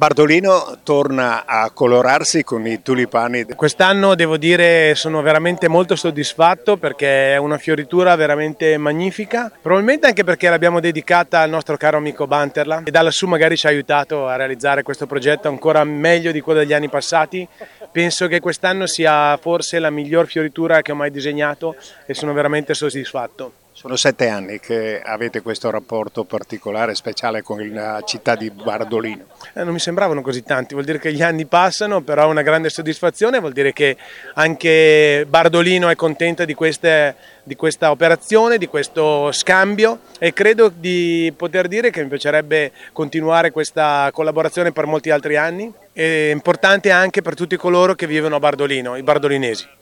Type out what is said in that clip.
Bardolino torna a colorarsi con i tulipani. Quest'anno devo dire sono veramente molto soddisfatto perché è una fioritura veramente magnifica, probabilmente anche perché l'abbiamo dedicata al nostro caro amico Banterla e da lassù magari ci ha aiutato a realizzare questo progetto ancora meglio di quello degli anni passati. Penso che quest'anno sia forse la miglior fioritura che ho mai disegnato e sono veramente soddisfatto. Sono 7 anni che avete questo rapporto particolare, speciale con la città di Bardolino. Non mi sembravano così tanti, vuol dire che gli anni passano, però è una grande soddisfazione, vuol dire che anche Bardolino è contenta di questa operazione, di questo scambio e credo di poter dire che mi piacerebbe continuare questa collaborazione per molti altri anni. È importante anche per tutti coloro che vivono a Bardolino, i bardolinesi.